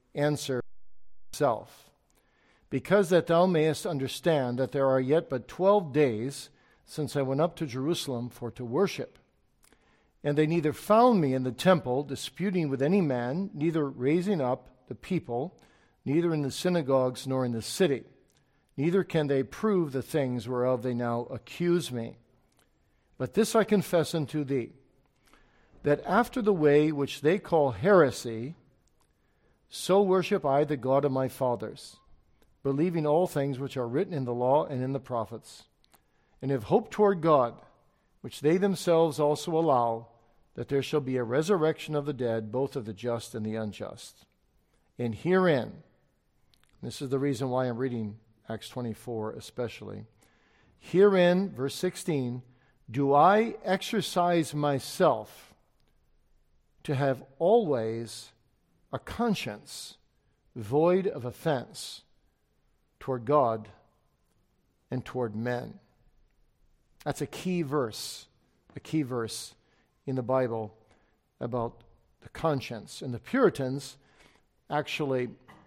answer himself, because that thou mayest understand that there are yet but 12 days since I went up to Jerusalem for to worship. And they neither found me in the temple disputing with any man, neither raising up the people, neither in the synagogues nor in the city. Neither can they prove the things whereof they now accuse me. But this I confess unto thee, that after the way which they call heresy, so worship I the God of my fathers, believing all things which are written in the law and in the prophets, and have hope toward God, which they themselves also allow, that there shall be a resurrection of the dead, both of the just and the unjust. And herein, this is the reason why I'm reading Acts 24 especially, herein, verse 16, do I exercise myself to have always a conscience void of offense toward God and toward men. That's a key verse in the Bible about the conscience. And the Puritans actually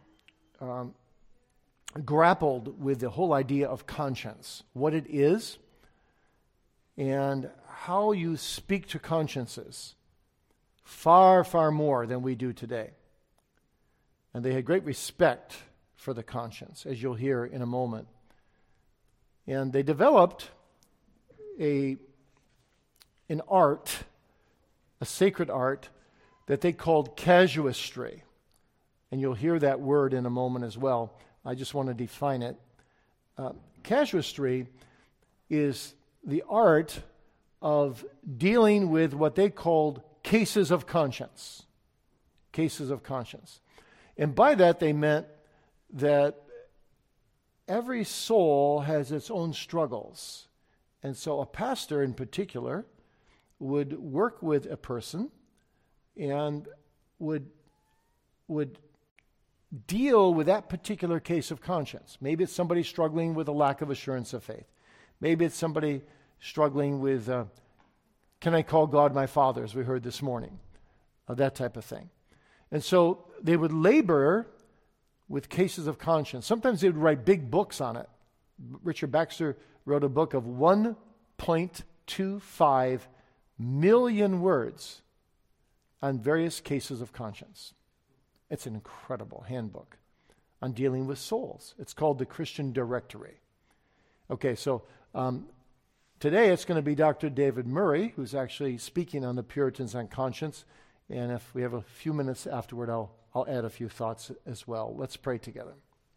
grappled with the whole idea of conscience, what it is, and how you speak to consciences. Far, far more than we do today. And they had great respect for the conscience, as you'll hear in a moment. And they developed an art, a sacred art, that they called casuistry. And you'll hear that word in a moment as well. I just want to define it. Casuistry is the art of dealing with what they called cases of conscience. Cases of conscience. And by that they meant that every soul has its own struggles. And so a pastor in particular would work with a person and would deal with that particular case of conscience. Maybe it's somebody struggling with a lack of assurance of faith. Maybe it's somebody struggling with, can I call God my Father, as we heard this morning? That type of thing. And so they would labor with cases of conscience. Sometimes they would write big books on it. Richard Baxter wrote a book of 1.25 million words on various cases of conscience. It's an incredible handbook on dealing with souls. It's called the Christian Directory. Okay, so today it's going to be Dr. David Murray, who's actually speaking on the Puritans on conscience. And if we have a few minutes afterward, I'll add a few thoughts as well. Let's pray together.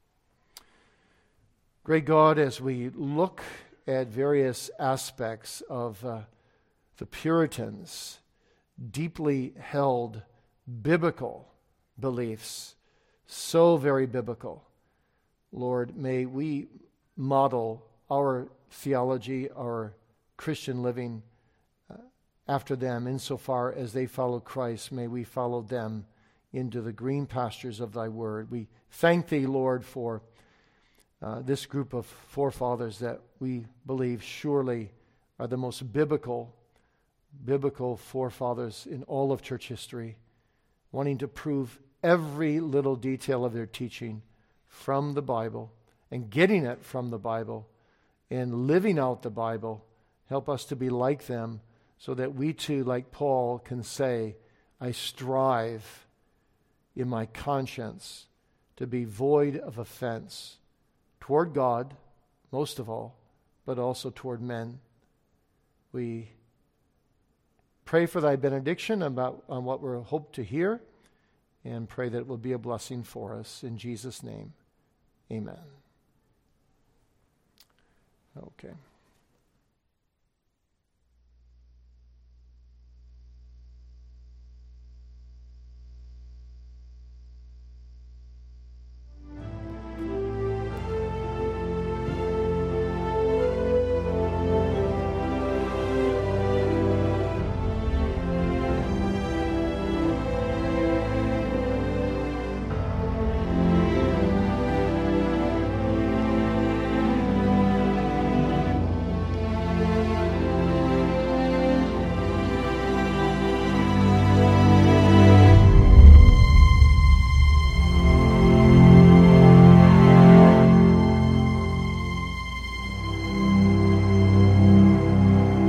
Great God, as we look at various aspects of the Puritans' deeply held biblical beliefs, so very biblical, Lord, may we model our theology, our Christian living after them, insofar as they follow Christ. May we follow them into the green pastures of thy word. We thank thee, Lord, for this group of forefathers that we believe surely are the most biblical forefathers in all of church history, wanting to prove every little detail of their teaching from the Bible and getting it from the Bible and living out the Bible. Help us to be like them so that we too, like Paul, can say, I strive in my conscience to be void of offense toward God, most of all, but also toward men. We pray for thy benediction on what we hope to hear, and pray that it will be a blessing for us. In Jesus' name, amen. Okay.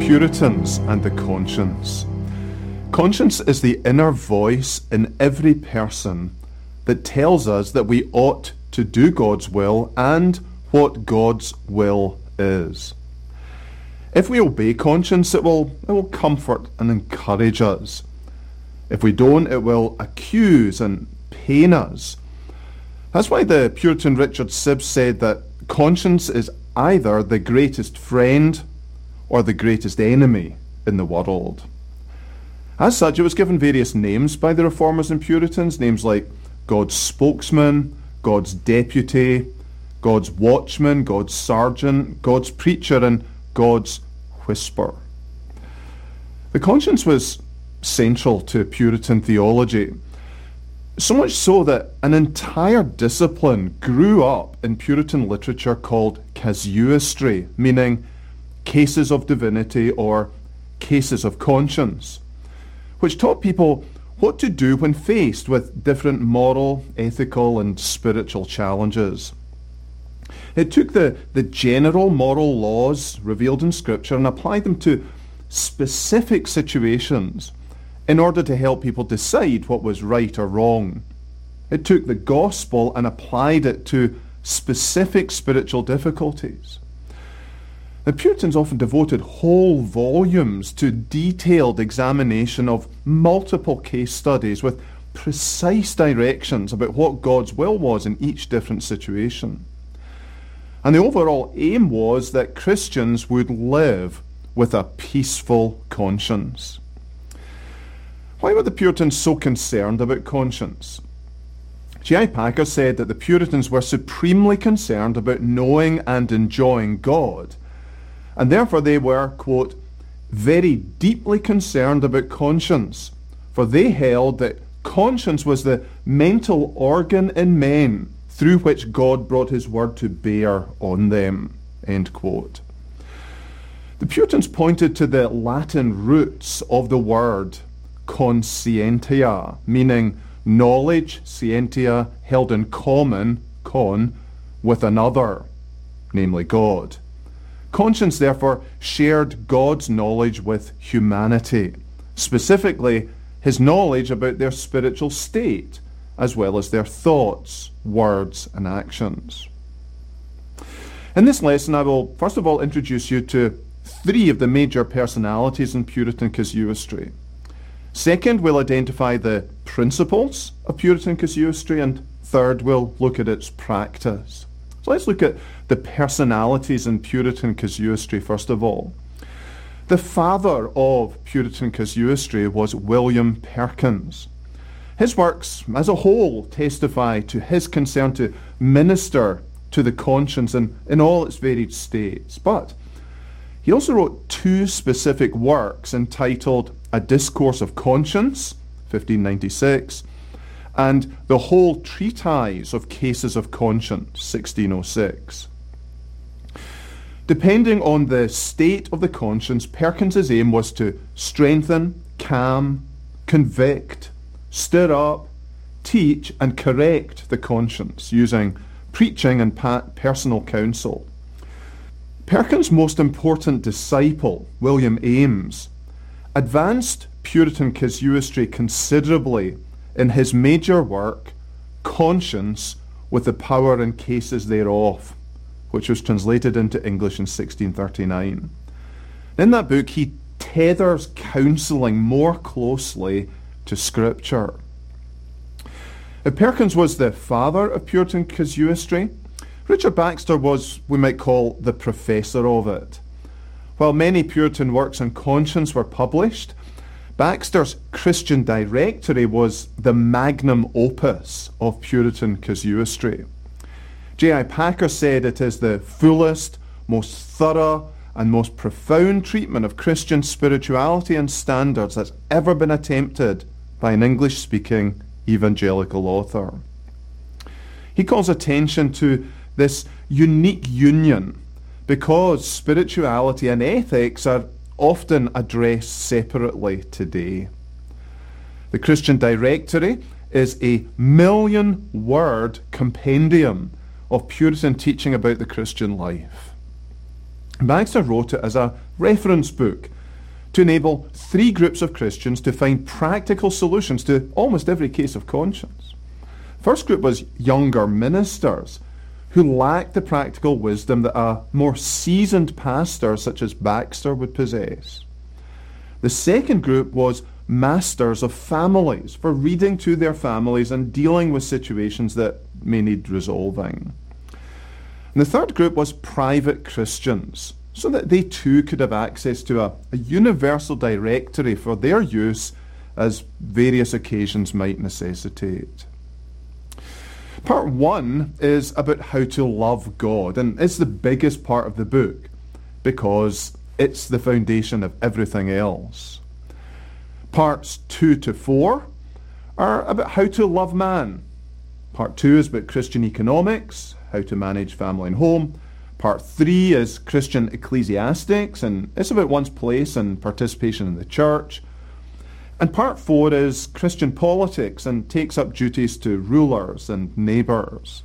Puritans and the conscience. Conscience is the inner voice in every person that tells us that we ought to do God's will and what God's will is. If we obey conscience, it will comfort and encourage us. If we don't, it will accuse and pain us. That's why the Puritan Richard Sibbes said that conscience is either the greatest friend or the greatest enemy in the world. As such, it was given various names by the Reformers and Puritans, names like God's spokesman, God's deputy, God's watchman, God's sergeant, God's preacher, and God's whisper. The conscience was central to Puritan theology, so much so that an entire discipline grew up in Puritan literature called casuistry, meaning cases of divinity or cases of conscience, which taught people what to do when faced with different moral, ethical, and spiritual challenges. It took the general moral laws revealed in Scripture and applied them to specific situations in order to help people decide what was right or wrong. It took the gospel and applied it to specific spiritual difficulties. The Puritans often devoted whole volumes to detailed examination of multiple case studies with precise directions about what God's will was in each different situation. And the overall aim was that Christians would live with a peaceful conscience. Why were the Puritans so concerned about conscience? J.I. Packer said that the Puritans were supremely concerned about knowing and enjoying God, and therefore they were, quote, very deeply concerned about conscience, for they held that conscience was the mental organ in men through which God brought his word to bear on them, end quote. The Puritans pointed to the Latin roots of the word conscientia, meaning knowledge, scientia, held in common, con, with another, namely God. Conscience, therefore, shared God's knowledge with humanity, specifically his knowledge about their spiritual state, as well as their thoughts, words, and actions. In this lesson, I will first of all introduce you to three of the major personalities in Puritan casuistry. Second, we'll identify the principles of Puritan casuistry, and third, we'll look at its practice. So let's look at the personalities in Puritan casuistry first of all. The father of Puritan casuistry was William Perkins. His works as a whole testify to his concern to minister to the conscience in all its varied states. But he also wrote two specific works entitled A Discourse of Conscience, 1596, and The Whole Treatise of Cases of Conscience, 1606. Depending on the state of the conscience, Perkins's aim was to strengthen, calm, convict, stir up, teach, and correct the conscience using preaching and personal counsel. Perkins' most important disciple, William Ames, advanced Puritan casuistry considerably in his major work, Conscience with the Power and Cases Thereof, which was translated into English in 1639. In that book, he tethers counselling more closely to Scripture. Perkins was the father of Puritan casuistry. Richard Baxter was, we might call, the professor of it. While many Puritan works on conscience were published, Baxter's Christian Directory was the magnum opus of Puritan casuistry. J.I. Packer said it is the fullest, most thorough, and most profound treatment of Christian spirituality and standards that's ever been attempted by an English-speaking evangelical author. He calls attention to this unique union because spirituality and ethics are often addressed separately today. The Christian Directory is a 1,000,000-word compendium of Puritan teaching about the Christian life. Baxter wrote it as a reference book to enable three groups of Christians to find practical solutions to almost every case of conscience. First group was younger ministers who lacked the practical wisdom that a more seasoned pastor such as Baxter would possess. The second group was masters of families for reading to their families and dealing with situations that may need resolving. And the third group was private Christians, so that they too could have access to a universal directory for their use as various occasions might necessitate. Part 1 is about how to love God, and it's the biggest part of the book because it's the foundation of everything else. Parts 2 to 4 are about how to love man. Part 2 is about Christian economics, how to manage family and home. Part 3 is Christian ecclesiastics, and it's about one's place and participation in the church. And Part 4 is Christian politics and takes up duties to rulers and neighbours.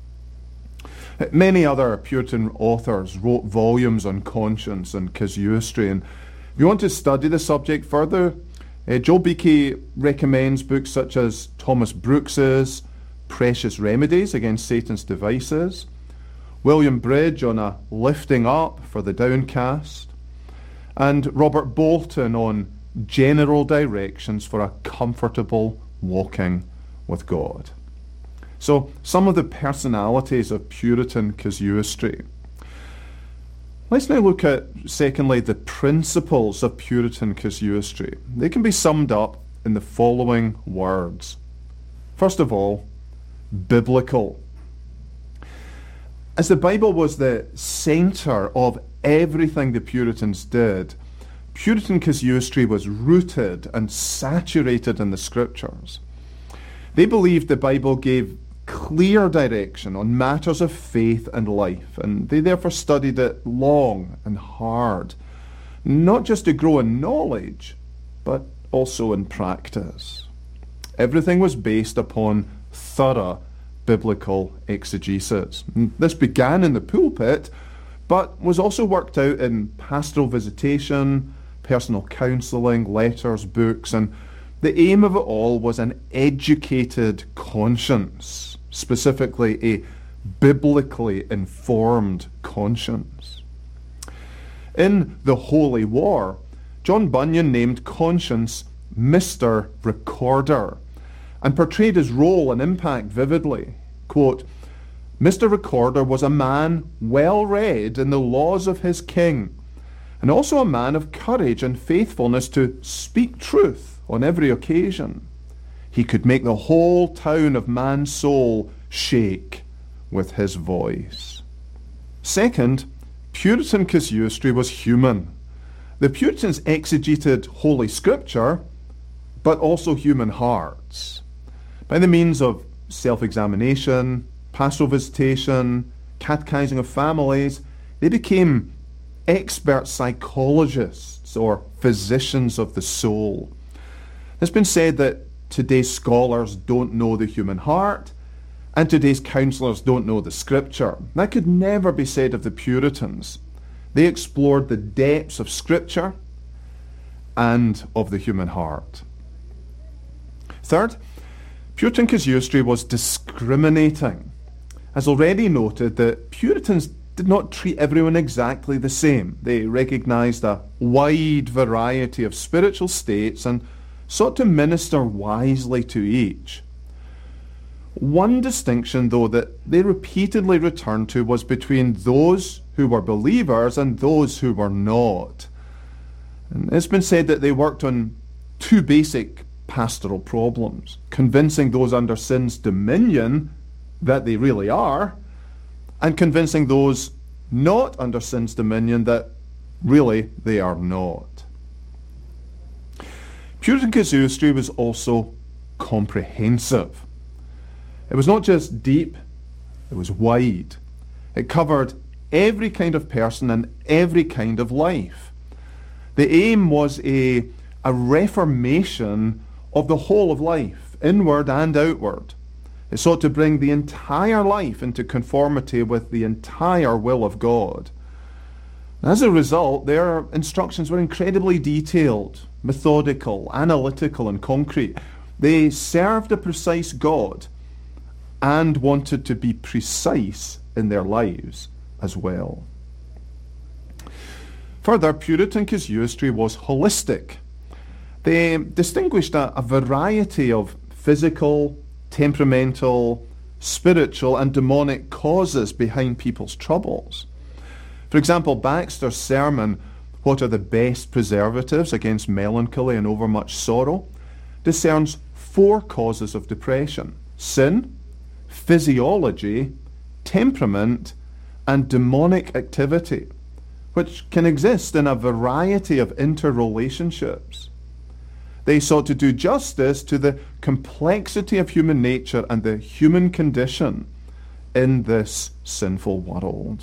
Many other Puritan authors wrote volumes on conscience and casuistry, and if you want to study the subject further, Joel Beakey recommends books such as Thomas Brooks's Precious Remedies Against Satan's Devices, William Bridge on a lifting up for the downcast, and Robert Bolton on general directions for a comfortable walking with God. So, some of the personalities of Puritan casuistry. Let's now look at, secondly, the principles of Puritan casuistry. They can be summed up in the following words. First of all, biblical. As the Bible was the centre of everything the Puritans did, Puritan casuistry was rooted and saturated in the Scriptures. They believed the Bible gave clear direction on matters of faith and life, and they therefore studied it long and hard, not just to grow in knowledge, but also in practice. Everything was based upon thorough biblical exegesis. This began in the pulpit, but was also worked out in pastoral visitation, personal counselling, letters, books, and the aim of it all was an educated conscience, specifically a biblically informed conscience. In The Holy War, John Bunyan named conscience Mr. Recorder and portrayed his role and impact vividly. Quote, Mr. Recorder was a man well read in the laws of his king, and also a man of courage and faithfulness to speak truth on every occasion. He could make the whole town of man's soul shake with his voice. Second, Puritan casuistry was human. The Puritans exegeted Holy Scripture, but also human hearts. By the means of self-examination, pastoral visitation, catechizing of families, they became expert psychologists or physicians of the soul. It's been said that today's scholars don't know the human heart, and today's counsellors don't know the Scripture. That could never be said of the Puritans. They explored the depths of Scripture and of the human heart. Third, Puritan casuistry was discriminating. As already noted, the Puritans did not treat everyone exactly the same. They recognized a wide variety of spiritual states and sought to minister wisely to each. One distinction, though, that they repeatedly returned to was between those who were believers and those who were not. And it's been said that they worked on two basic pastoral problems: convincing those under sin's dominion that they really are, and convincing those not under sin's dominion that really they are not. Puritan casuistry was also comprehensive. It was not just deep, it was wide. It covered every kind of person and every kind of life. The aim was a reformation of the whole of life, inward and outward. It sought to bring the entire life into conformity with the entire will of God. As a result, their instructions were incredibly detailed, methodical, analytical, and concrete. They served a precise God and wanted to be precise in their lives as well. Further, Puritan casuistry was holistic. They distinguished a variety of physical, temperamental, spiritual, and demonic causes behind people's troubles. For example, Baxter's sermon, What Are the Best Preservatives Against Melancholy and Overmuch Sorrow, discerns 4 causes of depression: sin, physiology, temperament, and demonic activity, which can exist in a variety of interrelationships. They sought to do justice to the complexity of human nature and the human condition in this sinful world.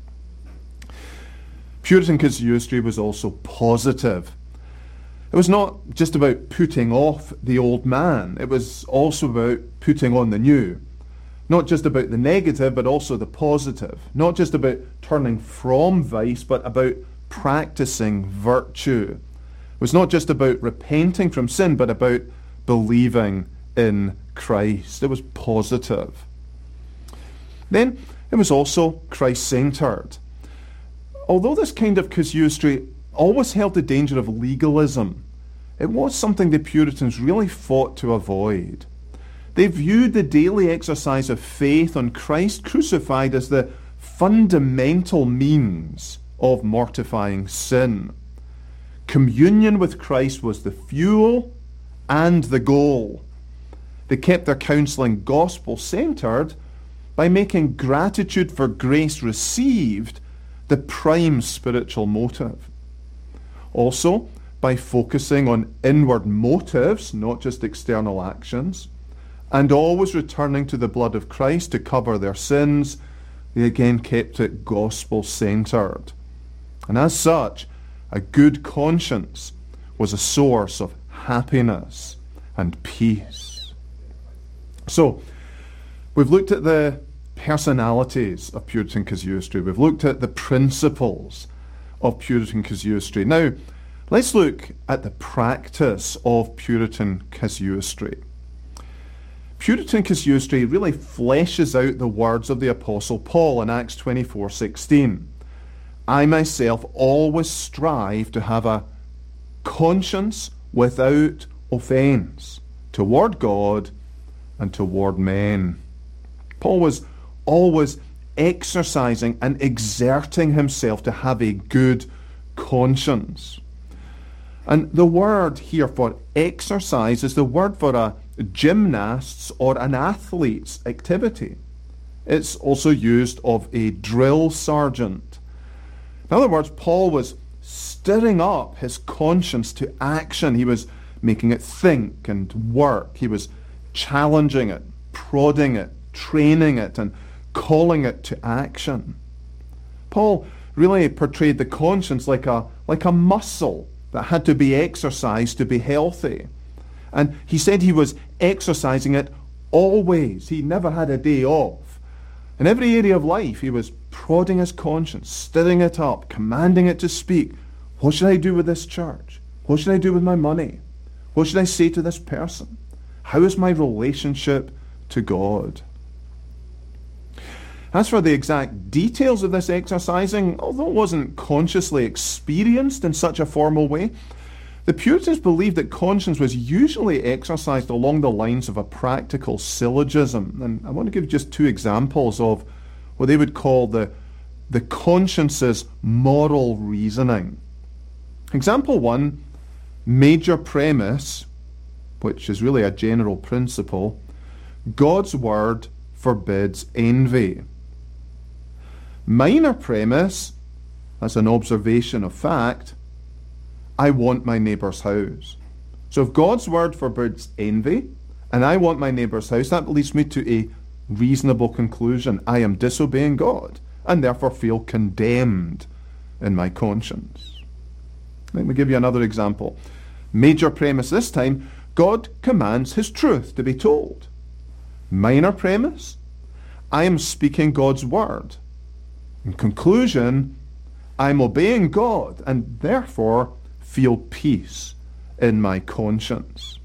Puritan casuistry was also positive. It was not just about putting off the old man. It was also about putting on the new. Not just about the negative, but also the positive. Not just about turning from vice, but about practicing virtue. It was not just about repenting from sin, but about believing in Christ. It was positive. Then it was also Christ-centered. Although this kind of casuistry always held the danger of legalism, it was something the Puritans really fought to avoid. They viewed the daily exercise of faith on Christ crucified as the fundamental means of mortifying sin. Communion with Christ was the fuel and the goal. They kept their counselling gospel-centred by making gratitude for grace received the prime spiritual motive. Also, by focusing on inward motives, not just external actions, and always returning to the blood of Christ to cover their sins, they again kept it gospel-centred. And as such, a good conscience was a source of happiness and peace. So, we've looked at the personalities of Puritan casuistry. We've looked at the principles of Puritan casuistry. Now, let's look at the practice of Puritan casuistry. Puritan casuistry really fleshes out the words of the Apostle Paul in Acts 24:16. I myself always strive to have a conscience without offence toward God and toward men. Paul was always exercising and exerting himself to have a good conscience. And the word here for exercise is the word for a gymnast's or an athlete's activity. It's also used of a drill sergeant. In other words, Paul was stirring up his conscience to action. He was making it think and work. He was challenging it, prodding it, training it, and calling it to action. Paul really portrayed the conscience like a muscle that had to be exercised to be healthy. And he said he was exercising it always. He never had a day off. In every area of life, he was prodding his conscience, stirring it up, commanding it to speak. What should I do with this church? What should I do with my money? What should I say to this person? How is my relationship to God? As for the exact details of this exercising, although it wasn't consciously experienced in such a formal way, the Puritans believed that conscience was usually exercised along the lines of a practical syllogism. And I want to give just 2 examples of what they would call the conscience's moral reasoning. Example 1, major premise, which is really a general principle, God's word forbids envy. Minor premise, as an observation of fact, I want my neighbour's house. So if God's word forbids envy, and I want my neighbour's house, that leads me to a reasonable conclusion. I am disobeying God, and therefore feel condemned in my conscience. Let me give you another example. Major premise this time, God commands his truth to be told. Minor premise, I am speaking God's word. In conclusion, I'm obeying God and therefore feel peace in my conscience.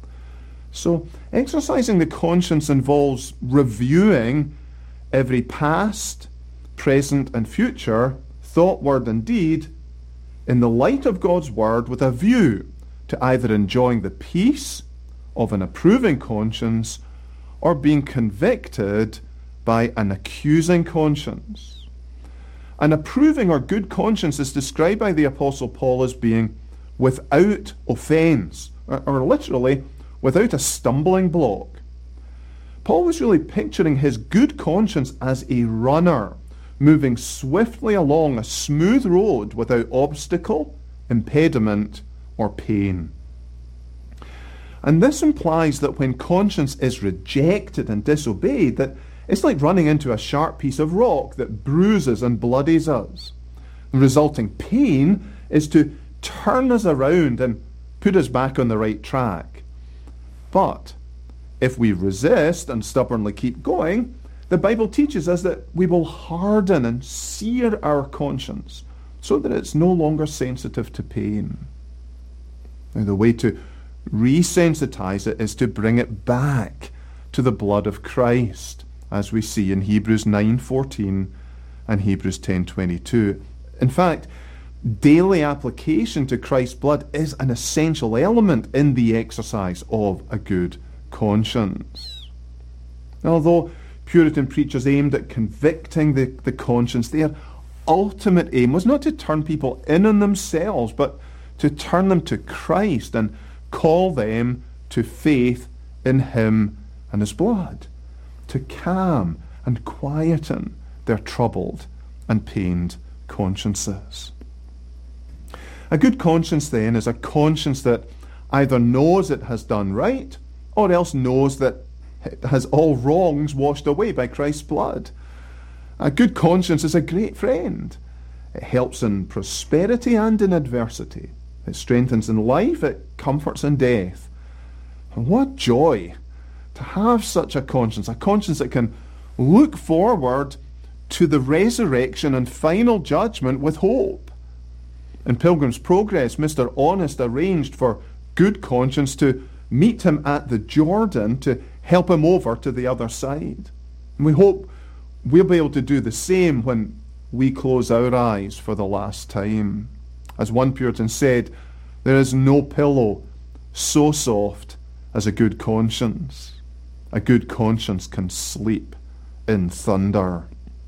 So exercising the conscience involves reviewing every past, present and future thought, word and deed in the light of God's word with a view to either enjoying the peace of an approving conscience or being convicted by an accusing conscience. An approving or good conscience is described by the Apostle Paul as being without offense, or literally without a stumbling block. Paul was really picturing his good conscience as a runner moving swiftly along a smooth road without obstacle, impediment, or pain. And this implies that when conscience is rejected and disobeyed, that it's like running into a sharp piece of rock that bruises and bloodies us. The resulting pain is to turn us around and put us back on the right track. But if we resist and stubbornly keep going, the Bible teaches us that we will harden and sear our conscience so that it's no longer sensitive to pain. Now, the way to resensitize it is to bring it back to the blood of Christ, as we see in Hebrews 9:14 and Hebrews 10:22. In fact, daily application to Christ's blood is an essential element in the exercise of a good conscience. Although Puritan preachers aimed at convicting the conscience, their ultimate aim was not to turn people in on themselves, but to turn them to Christ and call them to faith in him and his blood, to calm and quieten their troubled and pained consciences. A good conscience, then, is a conscience that either knows it has done right or else knows that it has all wrongs washed away by Christ's blood. A good conscience is a great friend. It helps in prosperity and in adversity. It strengthens in life, it comforts in death. And what joy to have such a conscience that can look forward to the resurrection and final judgment with hope. In Pilgrim's Progress, Mr. Honest arranged for good conscience to meet him at the Jordan to help him over to the other side. And we hope we'll be able to do the same when we close our eyes for the last time. As one Puritan said, there is no pillow so soft as a good conscience. A good conscience can sleep in thunder.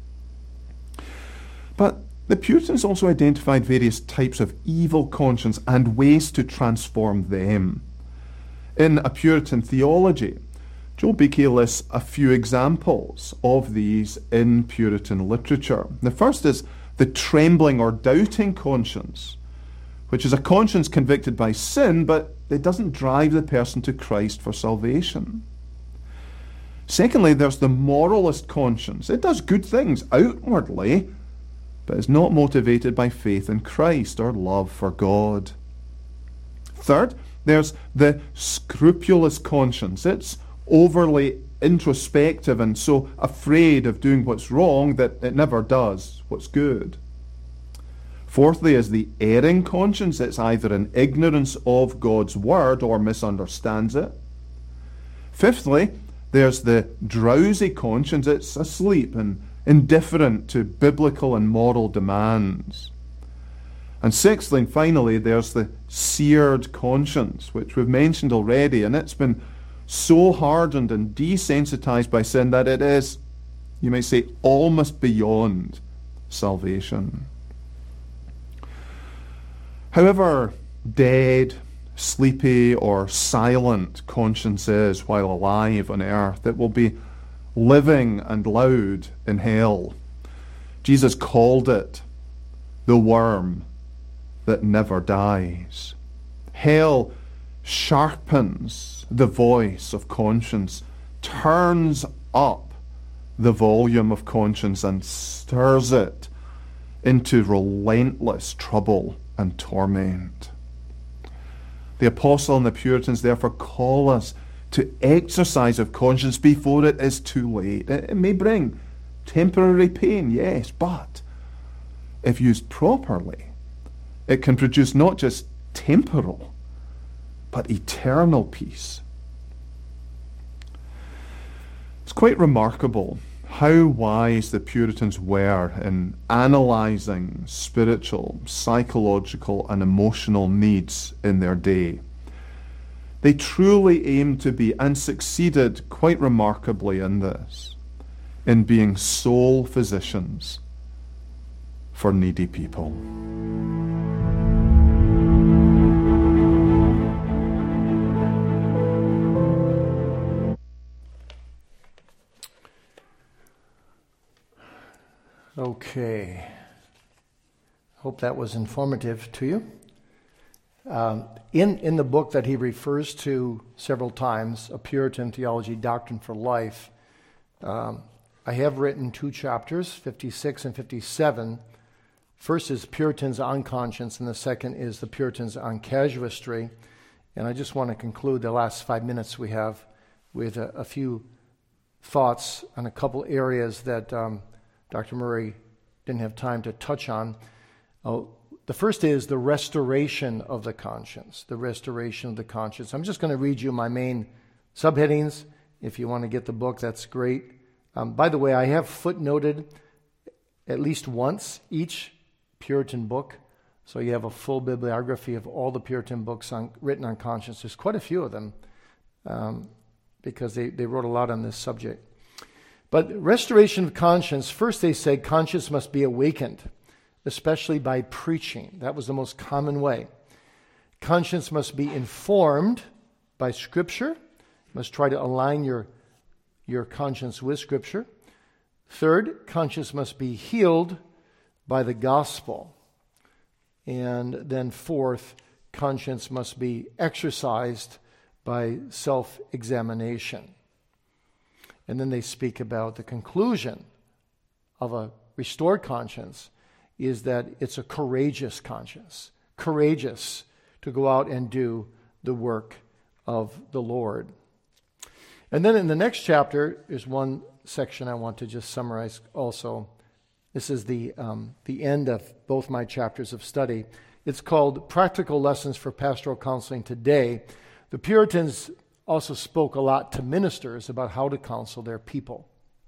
But the Puritans also identified various types of evil conscience and ways to transform them. In A Puritan Theology, Joel Beakey lists a few examples of these in Puritan literature. The first is the trembling or doubting conscience, which is a conscience convicted by sin, but it doesn't drive the person to Christ for salvation. Secondly, there's the moralist conscience. It does good things outwardly, but is not motivated by faith in Christ or love for God. Third, there's the scrupulous conscience. It's overly introspective and so afraid of doing what's wrong that it never does what's good. Fourthly is the erring conscience. It's either in ignorance of God's word or misunderstands it. Fifthly, there's the drowsy conscience. It's asleep and indifferent to biblical and moral demands. And sixthly and finally, there's the seared conscience, which we've mentioned already, and it's been so hardened and desensitized by sin that it is, you may say, almost beyond salvation. However dead, sleepy, or silent conscience is while alive on earth, it will be living and loud in hell. Jesus called it the worm that never dies. Hell sharpens the voice of conscience, turns up the volume of conscience, and stirs it into relentless trouble and torment. The Apostle and the Puritans therefore call us to exercise of conscience before it is too late. It may bring temporary pain, yes, but if used properly, it can produce not just temporal, but eternal peace. It's quite remarkable how wise the Puritans were in analysing spiritual, psychological, and emotional needs in their day. They truly aimed to be, and succeeded quite remarkably in this, in being soul physicians for needy people. Okay. Hope that was informative to you. In the book that he refers to several times, A Puritan Theology, Doctrine for Life, I have written 2 chapters, 56 and 57. First is Puritans on Conscience, and the second is the Puritans on Casuistry. And I just want to conclude the last 5 minutes we have with a few thoughts on a couple areas that Dr. Murray didn't have time to touch on. The first is the restoration of the conscience. The restoration of the conscience. I'm just going to read you my main subheadings. If you want to get the book, that's great. By the way, I have footnoted at least once each Puritan book. So you have a full bibliography of all the Puritan books written on conscience. There's quite a few of them because they wrote a lot on this subject. But restoration of conscience, first they said conscience must be awakened, especially by preaching. That was the most common way. Conscience must be informed by Scripture. You must try to align your conscience with Scripture. Third, conscience must be healed by the gospel. And then fourth, conscience must be exercised by self-examination. And then they speak about the conclusion of a restored conscience is that it's a courageous conscience, courageous to go out and do the work of the Lord. And then in the next chapter is one section I want to just summarize also. This is the end of both my chapters of study. It's called Practical Lessons for Pastoral Counseling Today. The Puritans also spoke a lot to ministers about how to counsel their people.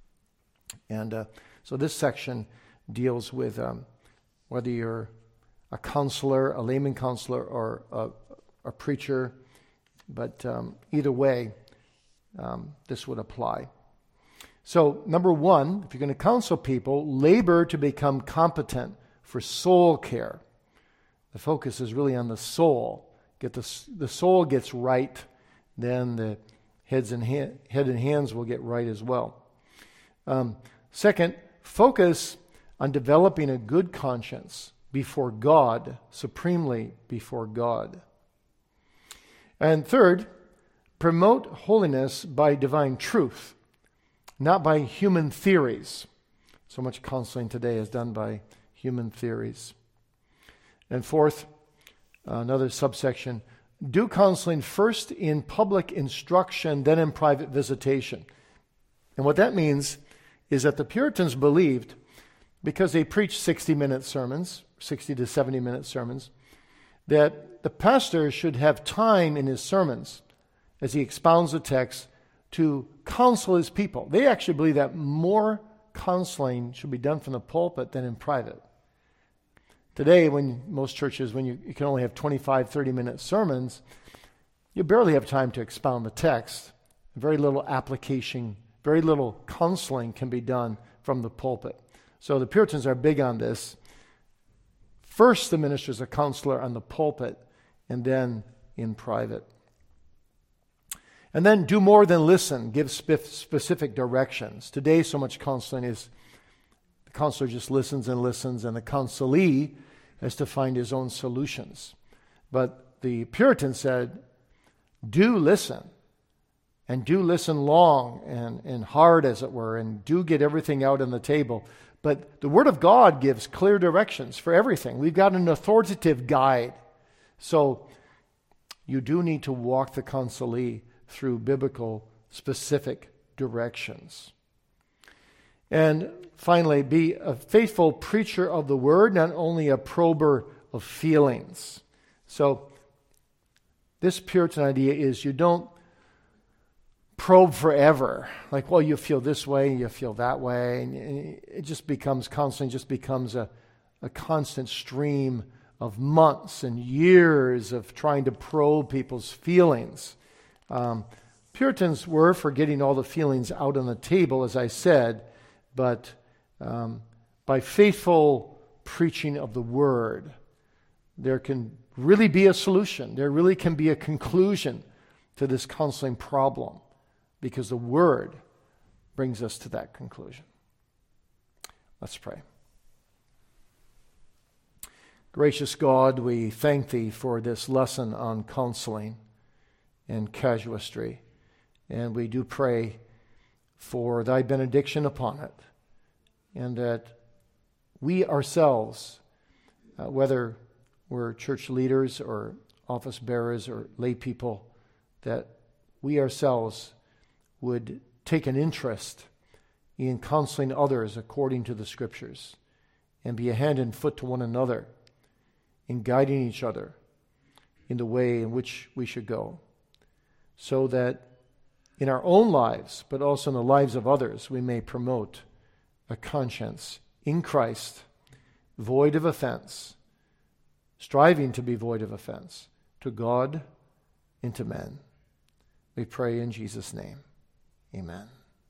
And so this section deals with whether you're a counselor, a layman counselor, or a preacher, but either way, this would apply. So, number one, if you're going to counsel people, labor to become competent for soul care. The focus is really on the soul. Get the soul gets right, then the head and hands will get right as well. Second, focus on developing a good conscience before God, supremely before God. And third, promote holiness by divine truth, not by human theories. So much counseling today is done by human theories. And fourth, another subsection, do counseling first in public instruction, then in private visitation. And what that means is that the Puritans believed, because they preached 60-minute sermons, 60 to 70-minute sermons, that the pastor should have time in his sermons as he expounds the text to counsel his people. They actually believe that more counseling should be done from the pulpit than in private. Today, when most churches, when you can only have 25, 30-minute sermons, you barely have time to expound the text. Very little application, very little counseling can be done from the pulpit. So the Puritans are big on this. First, the minister is a counselor on the pulpit, and then in private. And then do more than listen, give specific directions. Today, so much counseling is the counselor just listens, and the counselee has to find his own solutions. But the Puritans said, do listen, and do listen long and hard, as it were, and do get everything out on the table. But the Word of God gives clear directions for everything. We've got an authoritative guide. So you do need to walk the counselee through biblical specific directions. And finally, be a faithful preacher of the word, not only a prober of feelings. So this Puritan idea is you don't probe forever. Like, well, you feel this way, and you feel that way, and it just becomes a constant stream of months and years of trying to probe people's feelings. Puritans were for getting all the feelings out on the table, as I said, but by faithful preaching of the word, there can really be a solution. There really can be a conclusion to this counseling problem, because the word brings us to that conclusion. Let's pray. Gracious God, we thank Thee for this lesson on counseling and casuistry, and we do pray for Thy benediction upon it, and that we ourselves, whether we're church leaders or office bearers or lay people, that we ourselves would take an interest in counseling others according to the Scriptures, and be a hand and foot to one another in guiding each other in the way in which we should go, so that in our own lives, but also in the lives of others, we may promote a conscience in Christ, void of offense, striving to be void of offense to God and to men. We pray in Jesus' name. Amen.